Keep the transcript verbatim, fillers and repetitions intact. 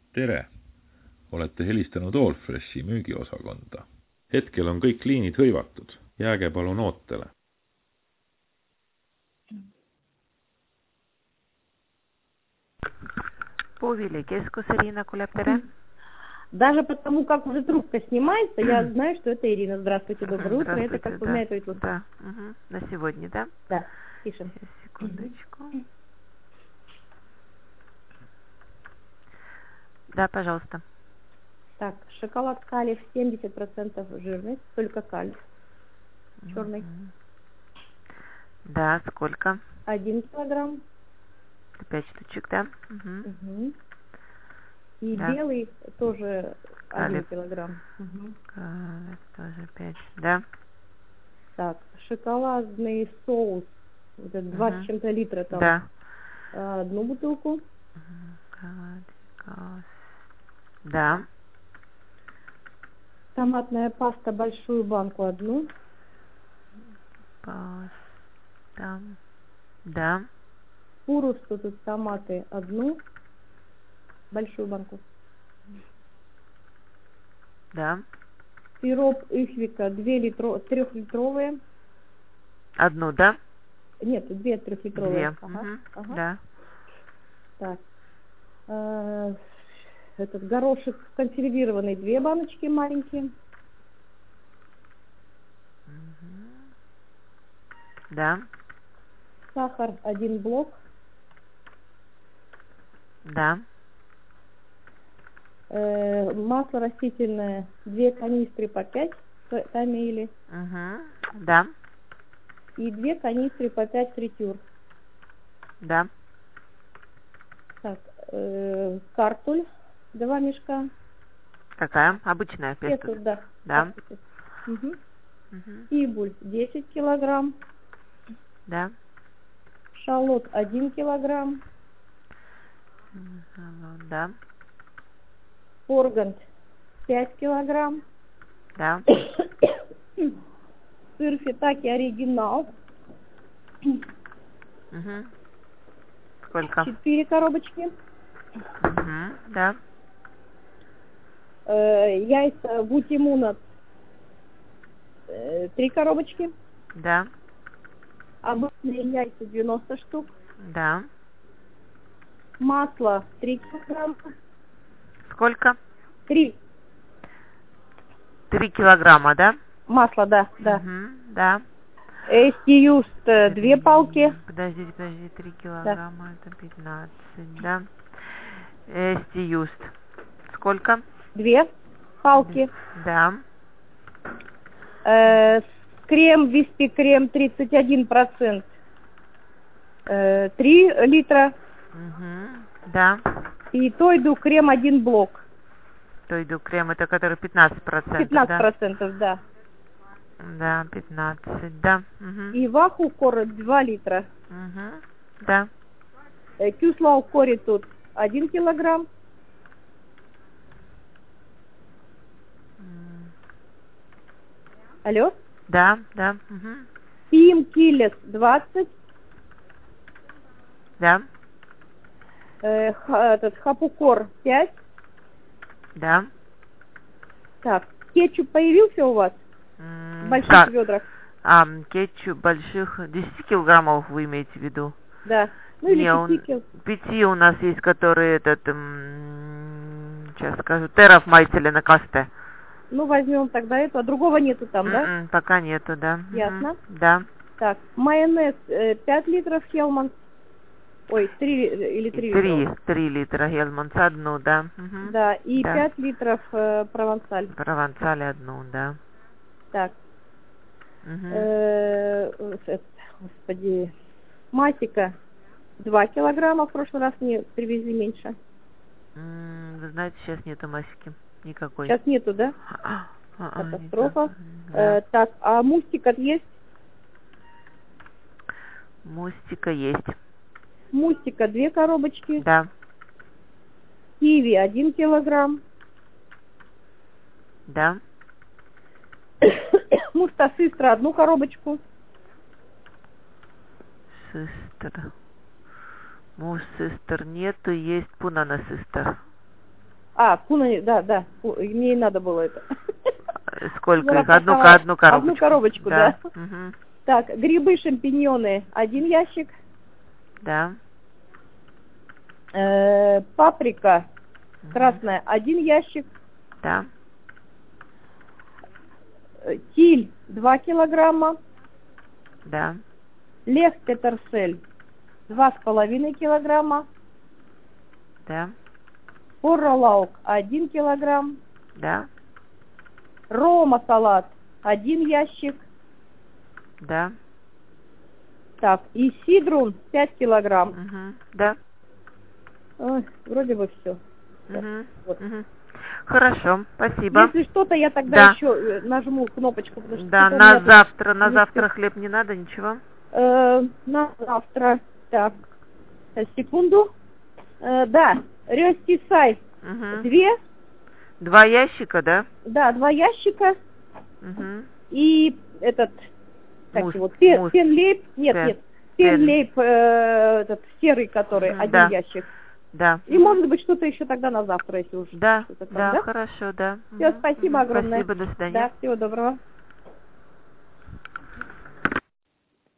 Tere! Olete helistanud Allfreshi müügiosakonda. Hetkel on kõik liinid hõivatud. Jääge palun ootele. Повели Кескус, Ирина Кулептере. Даже потому, как уже трубка снимается, я знаю, что это Ирина. Здравствуйте, доброе утро. Это как да. поменяет вот. Да. Угу. На сегодня, да? Да, пишем. Секундочку. Да, пожалуйста. Так, шоколад Калиф семьдесят процентов жирность, только Калиф. Черный. Да, сколько? Один килограмм. Пять штучек, да? Угу. Угу. И да. белый тоже Калиф. один килограмм. Угу. Калиф тоже пять, да? Так, шоколадный соус, вот это угу. два с чем-то литра там. Да. Одну бутылку. Да. Томатная паста, большую банку одну. Паста. Да. Курусу тут томаты одну. Большую банку. Да. Сироп Ихвика две литро... трехлитровые. Одну, да? Нет, две трехлитровые. Две. Ага. Угу. Ага. Да. Так. Э, этот горошек консервированный, две баночки маленькие. Угу. Да. Сахар один блок. Да. Э, масло растительное, две канистры по пять тамили. Угу. Да. И две канистры по пять фритюр. Да. Так, э, картуль, два мешка. Какая? Обычная песто? Песто, да. Да. Угу. Угу. Ибуль десять килограмм. Да. Шалот один килограмм. Да. Поргант пять килограмм. Да. Сыр фетаки оригинал. Угу. Сколько? четыре коробочки. Угу. Да. Э, яйца бутимунат э, три коробочки. Да. Обычные яйца девяносто штук. Да. Масло три килограмма. Сколько? три. Три килограмма, да? Масло, да, да. Угу. Да. Эстиюст две палки. Подождите, подождите, три килограмма, да. Это пятнадцать, да. Эстиюст. Сколько? Две палки. Да. Э, крем, виспи крем тридцать один процент. Э, три литра. Угу. Да. И Тойду крем один блок. Тойду крем, это который пятнадцать процентов, пятнадцать процентов, да? Да, пятнадцать, да. Угу. И Ваху кор два литра. Угу. Да. Э, Кюслау кори тут один килограмм. Алло? Да, да. Угу. Пим килес двадцать. Да. Э, ха, этот хапукор пять. Да. Так, кетчуп появился у вас? М, В больших как? ведрах? А, кетчуп больших, десять килограммов вы имеете в виду? Да. Ну или Не, пяти кил. пяти у нас есть, которые этот, м, сейчас скажу, теров майцелена касте. Ну, возьмем тогда эту, а другого нету там, М-м, да? пока нету, да. Ясно. Угу. Да. Так, майонез э, пять литров Хелман. Ой, три или три Три, литров. три литра Хелманс, одну, да. Угу. Да, и Да. пять литров э, провансаль. Провансаль одну, да. Так. Угу. Э, э, господи. Масика два килограмма, в прошлый раз мне привезли меньше. М, Вы знаете, сейчас нету масики никакой. Сейчас нету, да? А, а, Катастрофа. никак. Да. Э, так, а мустикот есть? Мустика есть. Мустика две коробочки. Да. Киви один килограмм. Да. Мустасыстра одну коробочку. Систер. Мус систер нету, есть пунана систер. А, куна, да, да, ку- мне и надо было это. Сколько Я их? Одну, напаковала одну коробочку. Одну коробочку, да. Мгм. Так, грибы, шампиньоны, один ящик. Да. Э, паприка Мгм. красная, один ящик. Да. Э, Тиль, два килограмма. Да. Лех петерсель, два с половиной килограмма. Да. Порролаук, один килограмм. Да. Рома салат, один ящик. Да. Так, и сидрун, пять килограмм. Мгм. Да. Ой, вроде бы все. Мгм. Вот. Мгм. Хорошо, спасибо. Если что-то, я тогда Да. еще э, нажму кнопочку, потому что Да, что-то у меня на тут завтра, на не завтра спи- хлеб не надо, ничего? Э, на завтра. Так, э, секунду. Э, да, Рёсти Сай, Мгм. две, Два ящика, да? да, два ящика. Угу. И этот, как Муст, его, пен, муст. пенлейб, нет, Пен. нет, Пен. пенлейб, э, этот серый, который, Мгм, один да. ящик. Да. И может быть что-то еще тогда на завтра, если уж Да, что-то там, да, да? хорошо, да. Все, Мгм, спасибо мгм. огромное. Спасибо, до свидания. Да, всего доброго.